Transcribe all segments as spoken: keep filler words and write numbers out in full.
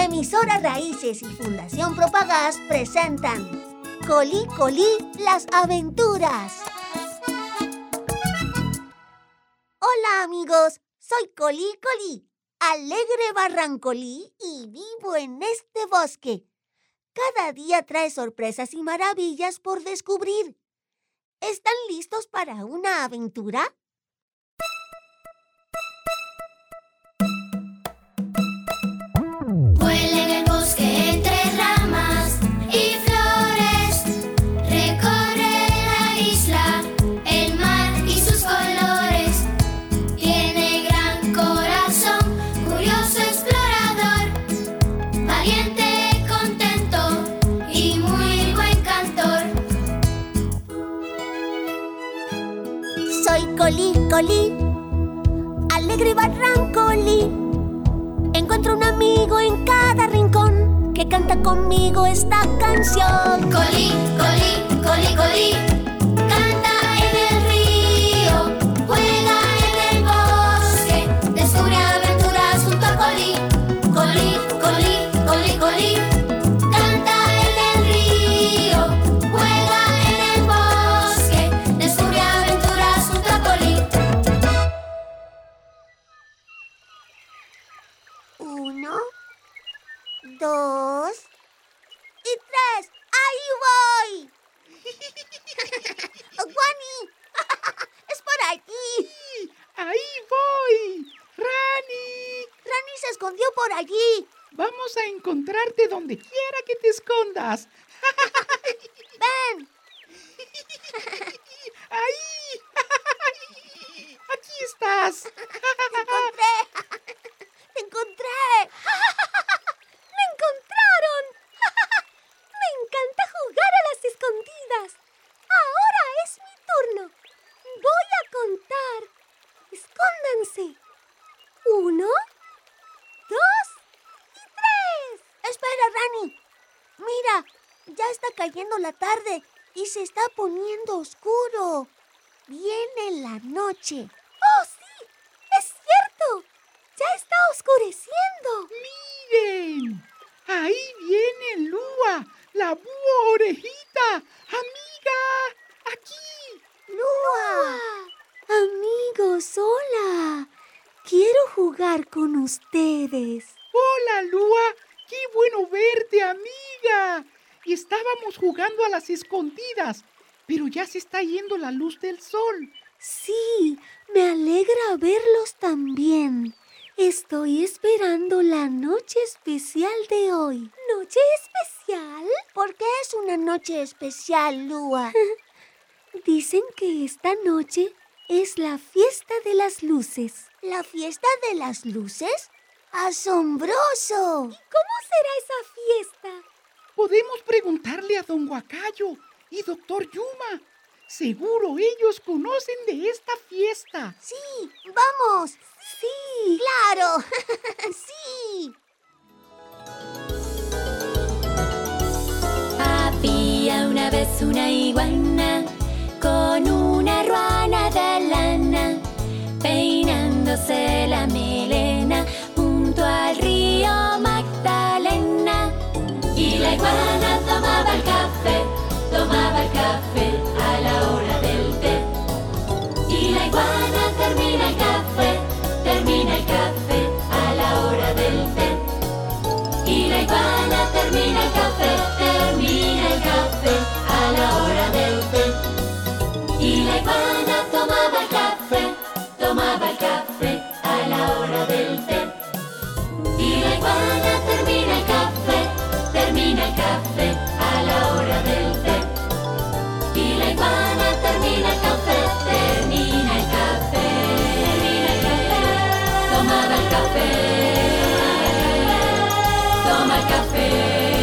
Emisora Raíces y Fundación Propagás presentan Colí, Colí, las aventuras. Hola amigos, soy Colí, Colí, alegre barrancolí y vivo en este bosque. Cada día trae sorpresas y maravillas por descubrir. ¿Están listos para una aventura? Vuela en el bosque entre ramas y flores, recorre la isla, el mar y sus colores. Tiene gran corazón, curioso explorador, valiente, contento y muy buen cantor. Soy Colí, Colí, alegre barrancolí. Encuentro un amigo en cada rincón que canta conmigo esta canción. Colí, colí, colí, colí, canta en el río, juega en el bosque, descubre aventuras junto a Colí. Colí, colí, colí, colí, canta en el río, juega en el bosque, descubre aventuras junto a Colí. Uno, dos y tres. ¡Ahí voy! ¡Guani! ¡Es por allí! ¡Ahí voy! ¡Rani! Rani se escondió por allí. Vamos a encontrarte donde quiera que te escondas. ¡Ven! ¡Ahí! ¡Aquí estás! ¡Te encontré! ¡Te encontré! ¡Me encontraron! ¡Me encanta jugar a las escondidas! ¡Ahora es mi turno! Voy a contar. ¡Escóndanse! Uno, dos y tres. Espera, Rani. Mira, ya está cayendo la tarde y se está poniendo oscuro. Viene la noche. ¡Oh, sí! ¡Es cierto! ¡Ya está oscureciendo! ¡Miren! Ahí viene Lua, la búho orejita. ¡Amiga! ¡Aquí! ¡Lua! Amigos, hola. Quiero jugar con ustedes. ¡Hola, Lua! ¡Qué bueno verte, amiga! Estábamos jugando a las escondidas, pero ya se está yendo la luz del sol. Sí, me alegra verlos también. Estoy esperando la noche especial de hoy. ¿Noche especial? ¿Por qué es una noche especial, Lua? Dicen que esta noche es la fiesta de las luces. ¿La fiesta de las luces? ¡Asombroso! ¿Y cómo será esa fiesta? Podemos preguntarle a don Huacayo y doctor Yuma. Seguro ellos conocen de esta fiesta. Sí, vamos. Sí, claro. Sí. Había una vez una iguana con una ruana de lana, peinándose la melena junto al río Magdalena. Y la iguana tomaba el café, tomaba el café a la hora del té. Y la iguana termina el café, termina el café a la hora del té. Y la iguana termina el café, termina el café a la hora del té. Y la iguana tomaba el café, tomaba el café a la hora del té. Y la iguana termina el café, termina el café a la hora del té. Y la iguana termina el café, termina el café, termina el café, tomaba el café, toma el café.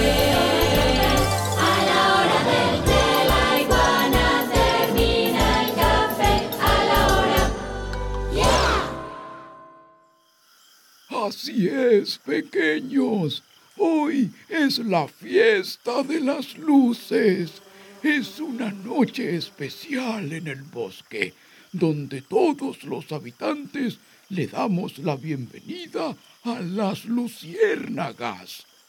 A la hora del té, la iguana termina el café a la hora. ¡Yeah! Así es, pequeños. Hoy es la fiesta de las luces. Es una noche especial en el bosque, donde todos los habitantes le damos la bienvenida a las luciérnagas.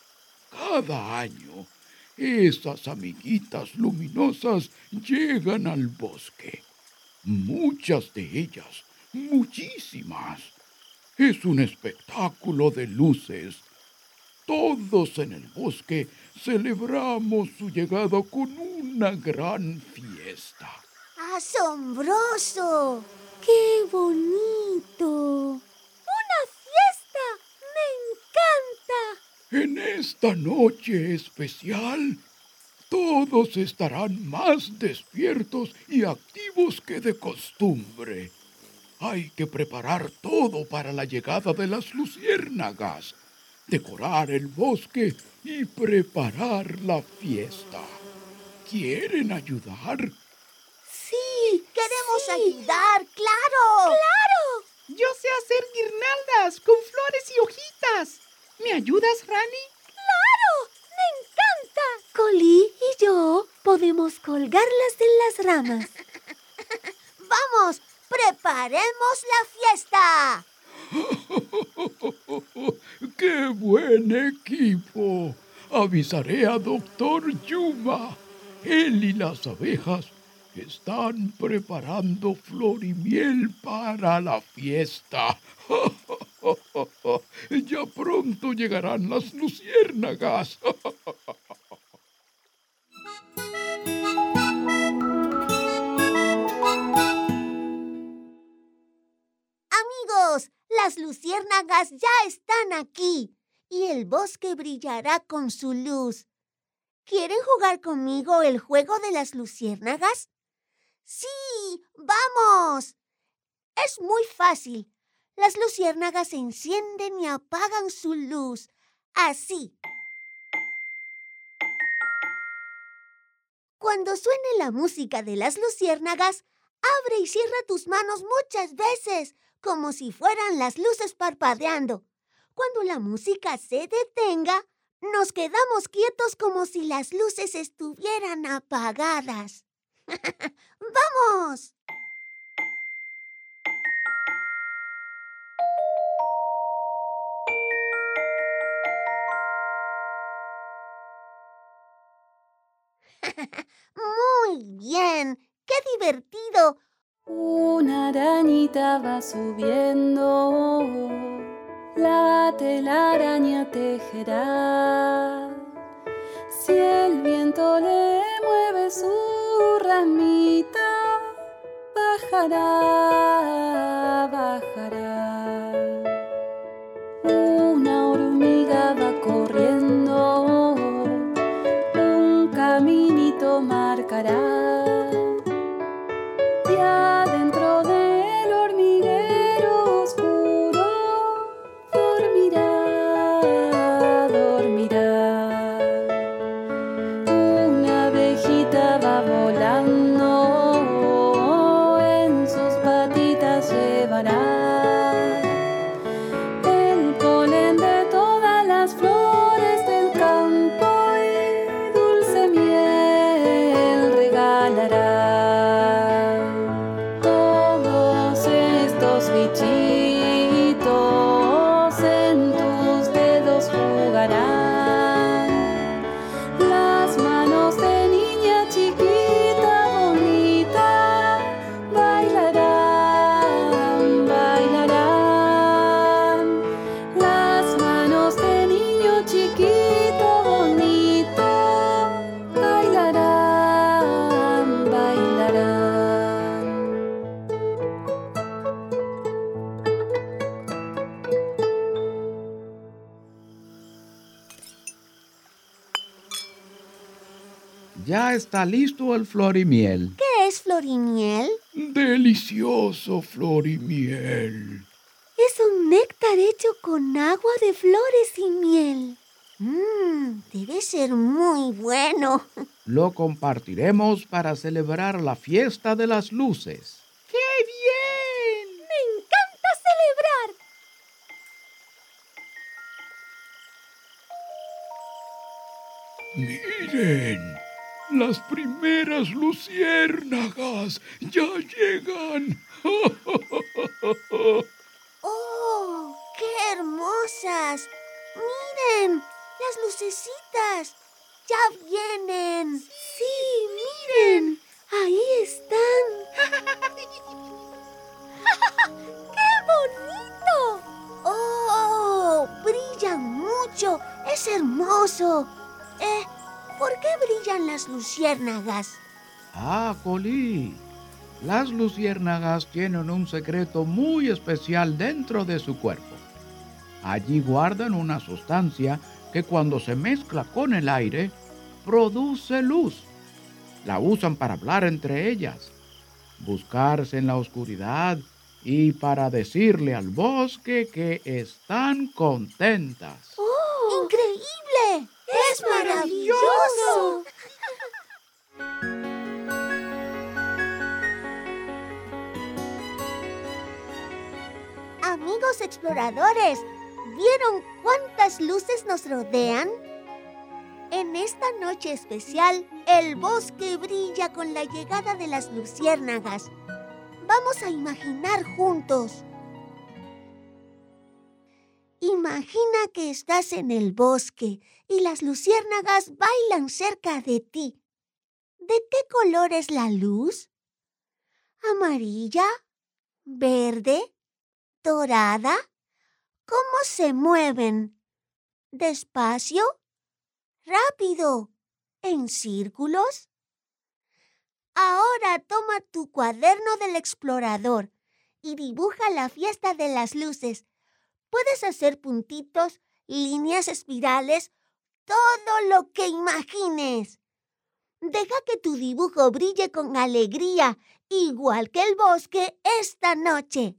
Cada año, esas amiguitas luminosas llegan al bosque. Muchas de ellas, muchísimas. Es un espectáculo de luces. Todos en el bosque celebramos su llegada con una gran fiesta. ¡Asombroso! ¡Qué bonito! ¡Una fiesta! ¡Me encanta! En esta noche especial, todos estarán más despiertos y activos que de costumbre. Hay que preparar todo para la llegada de las luciérnagas, decorar el bosque y preparar la fiesta. ¿Quieren ayudar? ¡Sí! ¡Queremos sí. ayudar! ¡Claro! ¡Claro! Yo sé hacer guirnaldas con flores y hojitas. ¿Me ayudas, Rani? ¡Claro! ¡Me encanta! Collie y yo podemos colgarlas de las ramas. ¡Vamos! ¡Preparemos la fiesta! ¡Qué buen equipo! Avisaré a doctor Yuma. Él y las abejas están preparando flor y miel para la fiesta. Ya pronto llegarán las luciérnagas. Amigos, las luciérnagas ya están aquí y el bosque brillará con su luz. ¿Quieren jugar conmigo el juego de las luciérnagas? ¡Sí! ¡Vamos! Es muy fácil. Las luciérnagas se encienden y apagan su luz. Así. Cuando suene la música de las luciérnagas, abre y cierra tus manos muchas veces, como si fueran las luces parpadeando. Cuando la música se detenga, nos quedamos quietos como si las luces estuvieran apagadas. ¡Vamos! Muy bien. ¡Qué divertido! Una arañita va subiendo, la telaraña tejerá. Si el viento le mueve su ramita, bajará, bajará. Una hormiga va corriendo, un caminito marcará. Y adentro del hormiguero oscuro dormirá, dormirá. Una abejita va volando, en sus patitas llevará el polen de todas las flores del campo y dulce miel regalará. Bichitos en tus dedos jugarán, las manos de niña chiquita bonita bailarán, bailarán, las manos de niño chiquito bonito bailarán, bailarán. Ya está listo el florimiel. ¿Qué es florimiel? Delicioso florimiel. Es un néctar hecho con agua de flores y miel. Mmm, debe ser muy bueno. Lo compartiremos para celebrar la fiesta de las luces. ¡Qué bien! ¡Me encanta celebrar! ¡Miren! ¡Las primeras luciérnagas ya llegan! ¡Oh, qué hermosas! ¡Miren! Las lucecitas ¡Es hermoso! Eh, ¿por qué brillan las luciérnagas? Ah, Colí. Las luciérnagas tienen un secreto muy especial dentro de su cuerpo. Allí guardan una sustancia que cuando se mezcla con el aire, produce luz. La usan para hablar entre ellas, buscarse en la oscuridad y para decirle al bosque que están contentas. ¡Oh! ¡Increíble! ¡Es maravilloso! Amigos exploradores, ¿vieron cuántas luces nos rodean? En esta noche especial, el bosque brilla con la llegada de las luciérnagas. Vamos a imaginar juntos. Imagina que estás en el bosque y las luciérnagas bailan cerca de ti. ¿De qué color es la luz? ¿Amarilla? ¿Verde? ¿Dorada? ¿Cómo se mueven? ¿Despacio? ¿Rápido? ¿En círculos? Ahora toma tu cuaderno del explorador y dibuja la fiesta de las luces. Puedes hacer puntitos, líneas espirales, todo lo que imagines. Deja que tu dibujo brille con alegría, igual que el bosque esta noche.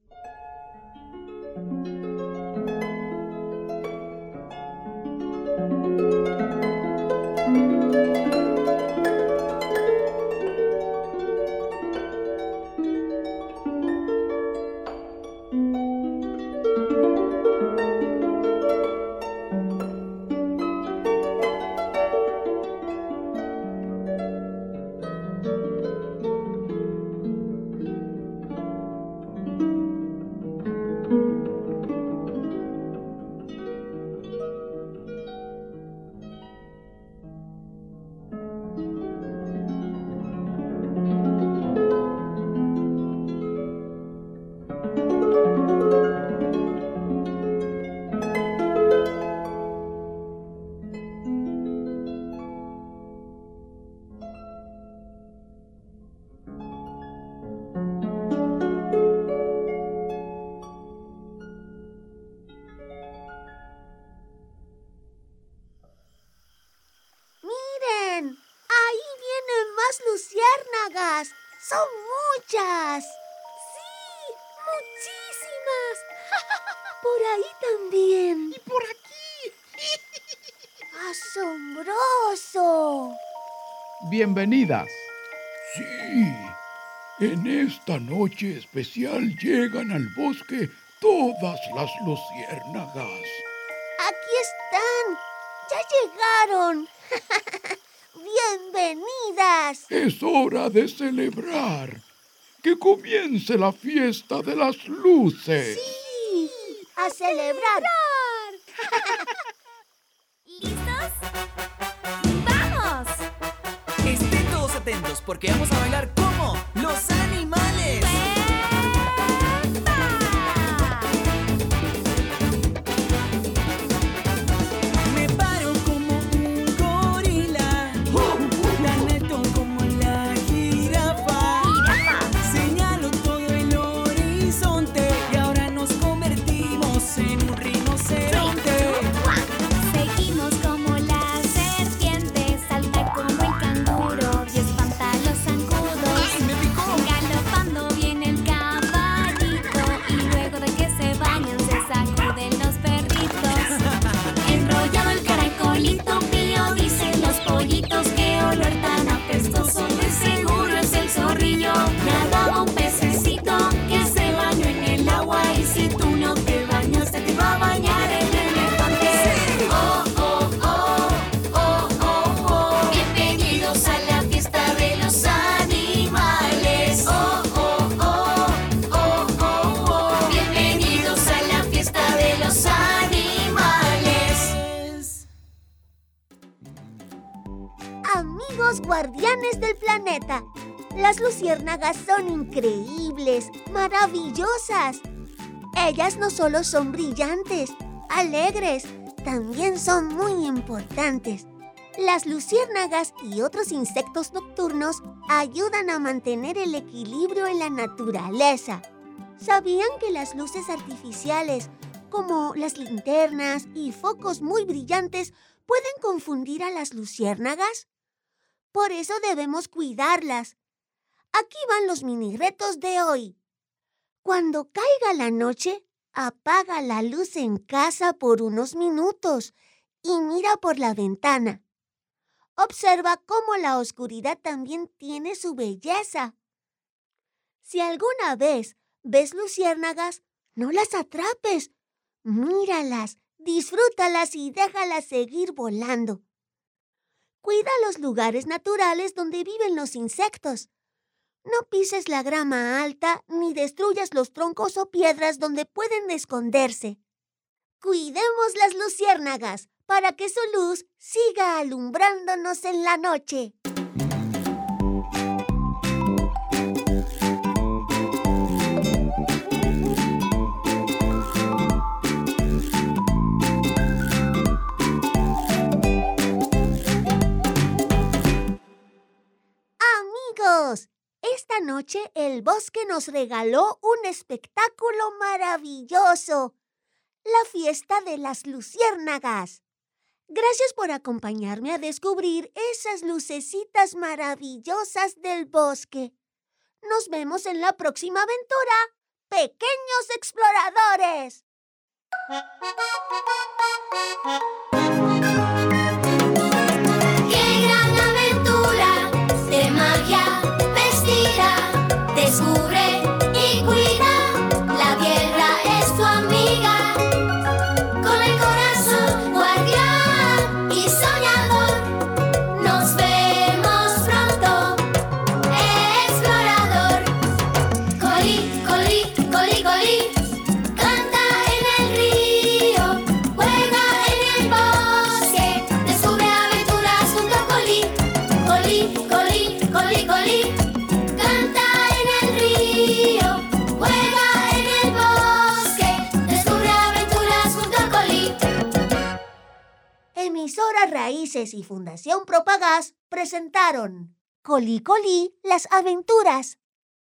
luciérnagas! ¡Son muchas! ¡Sí! ¡Muchísimas! Por ahí también. ¡Y por aquí! ¡Asombroso! Bienvenidas. Sí, en esta noche especial llegan al bosque todas las luciérnagas. ¡Aquí están! ¡Ya llegaron! ¡Bienvenidas! Es hora de celebrar. Que comience la fiesta de las luces. ¡Sí! ¡A celebrar! ¿Listos? ¡Vamos! Estén todos atentos porque vamos a bailar como los animales. Me paro como un gorila, tan alto como la jirafa. Señalo todo el horizonte y ahora nos convertimos en un rinoceronte. Seguimos como la serpiente, salta como el canguro y espanta a los zancudos. ¡Ay, me picó! Galopando viene el caballito y luego de que se bañan se sacuden los perritos. Enrollado el caracolito mío, dicen los pollitos, que olor tan apestoso, de seguro es el zorrillo. Nadaba un pececito que se bañó en el agua y si tú no te bañaste te va a bañar el elefante. Oh, oh, oh, oh, oh, oh. Bienvenidos a la fiesta de los animales. Oh, oh, oh, oh, oh, oh. Bienvenidos a la fiesta de los animales. Amigos guardianes del planeta, las luciérnagas son increíbles, maravillosas. Ellas no solo son brillantes, alegres también son muy importantes. Las luciérnagas y otros insectos nocturnos ayudan a mantener el equilibrio en la naturaleza. ¿Sabían que las luces artificiales, como las linternas y focos muy brillantes, pueden confundir a las luciérnagas? Por eso debemos cuidarlas. Aquí van los mini retos de hoy. Cuando caiga la noche, apaga la luz en casa por unos minutos y mira por la ventana. Observa cómo la oscuridad también tiene su belleza. Si alguna vez ves luciérnagas, no las atrapes. Míralas, disfrútalas y déjalas seguir volando. Cuida los lugares naturales donde viven los insectos. No pises la grama alta ni destruyas los troncos o piedras donde pueden esconderse. Cuidemos las luciérnagas para que su luz siga alumbrándonos en la noche. Amigos, esta noche el bosque nos regaló un espectáculo maravilloso, la fiesta de las luciérnagas. Gracias por acompañarme a descubrir esas lucecitas maravillosas del bosque. Nos vemos en la próxima aventura, pequeños exploradores. ¡Qué gran aventura de magia vestida! Descubre y cuida, la tierra es tu amiga. Con el corazón guardián y soñador, nos vemos pronto, explorador. Colí, colí, colí, colí, canta en el río, juega en el bosque, descubre aventuras junto a Colí. Colí, colí, colí, colí, canta en el río, juega en el bosque, descubre aventuras junto a Colí. Emisora Raíces y Fundación Propagás presentaron Colí Colí, las aventuras.